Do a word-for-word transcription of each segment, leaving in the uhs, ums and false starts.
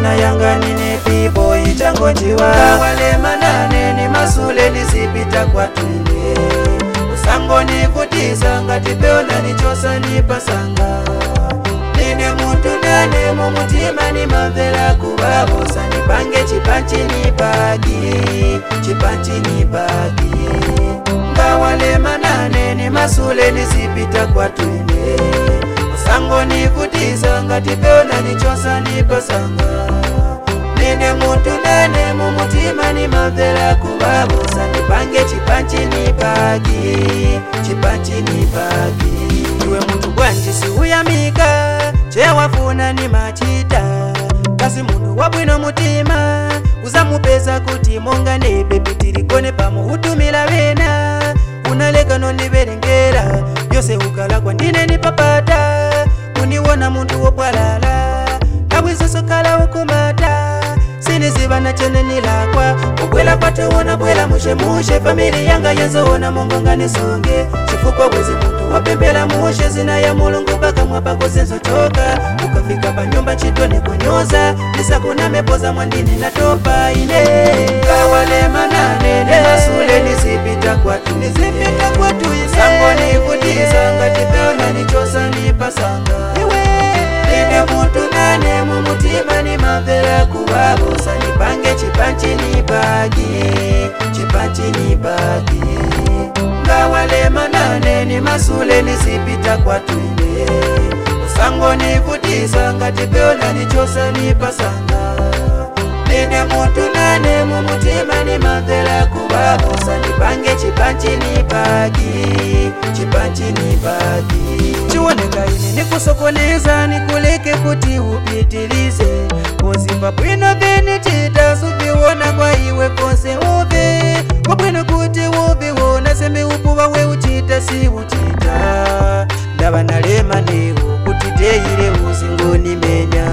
zina yanga nine pipo ichangonjiwa wale manane ni masule nisipita kwa twende usango nivutisa ngati peona nichosa nipasanga nine muntu nane mumutima ni mavela kubabosa nipange chipanchi nipagi chipanchi nipagi ngawale manane ni masule nisipita kwa twende usango nivutisa ngati peona nichosa nipasanga nine muntu nane mumutima ni mavela kubabosa nipange chipanchi nipagi chipanchi nipagi iwe muntu bwanji siuyamika chewafuna ni machita kasi muntu wabwino mutima uzamupeza kuti monga nebebitirikone pamuhutumila wena unaleka noniberengera yose ukala kwa ndine nipapata uniwona muntu wopwalala abwisosokala ukumata siniziba na chene nilakwa ubwela patewona bwela mushe mushe famili yanga yanzoona mongonga nisunge chifukwa bwezi muntu wapembela mushe zina ya mulungu baka mwapako senso choka ukafika pa nyumba chitone kunyoza nisakuna mepoza mwandini na topa ine kawale manane ni masule nisipita kwa tu nisipita kwa tu isango nivutiza ngati peona nichosa nipasanga nine muntu nane mumutima ni mavela kubabosa nipange chipanchi nipagi chipanchi nipagi ngawale manane ni masule nisipita kwa twende usango nivutisa ngati peona nichosa nipasanga nine muntu nane mumutima ni mavela kubabosa nipange chipanchi nipagi chipanchi nipagi chiwoneka ine nikusokoneza nikuleke kuti upitilize kozimba bwino vene chita subiwona kwa iwe kose uve kwabwino kuti ubiwona sembe upuwa we uchita si uchita ndaba nalema newo kuti teire uzingoni menya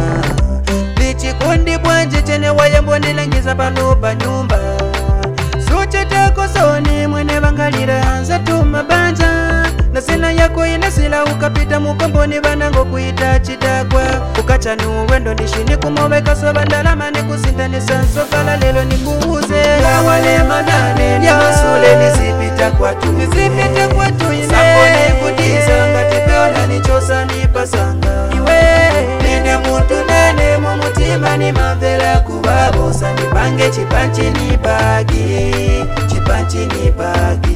vichikondi bwanje chene wayambonilangiza pano pa nyumba suchitako soni mwene vangalira anza tuma banja na sina yako inasila ukapita mukomboni banango kuita chidagwa ukachani uwendo ndishini kumoweka soba ndalama nikusinda nisansofala lelo nikuuze ngawale manane ni masule nisipita kwa tu nisipita kwa tu ine sango nivutisa ngati peona nichosa nipasanga iwe nine muntu nane mumutima ni mavela kubabosa nipange chipanchi nipagi chipanchi nipagi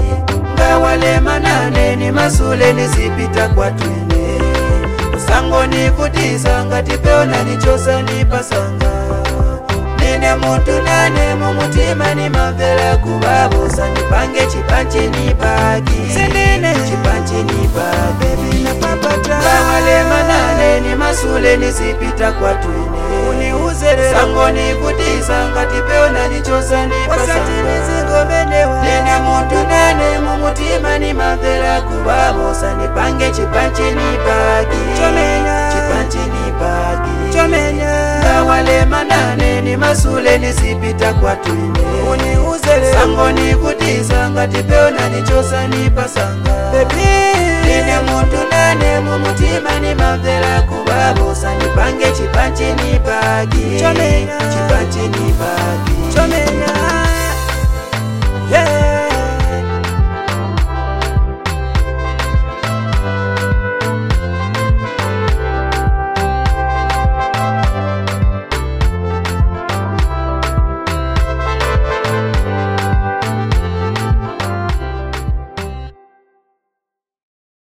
ngawale manane ni masule nisipita kwa twende usango nivutisa ngati peona nichosa nipasanga nine muntu nane mumutima ni mavela kubabosa nipange chipanchi nipagi sindine chipanchi nipagi ngawale manane ni masule nisipita kwa twende uniuzere usango nivutisa ngati peona nichosa nipasanga nine muntu nane mumutima ni mavela kubabosa nipange chipanchi nipagi chipanchi nipagi ngawale manane ni masule nisipita kwa twende uniuzere sango nivutisa ngati peona nichosa nipasanga nine muntu nane mumutima ni mavela kubabosa nipange chipanchi nipagi chipanchi nipagi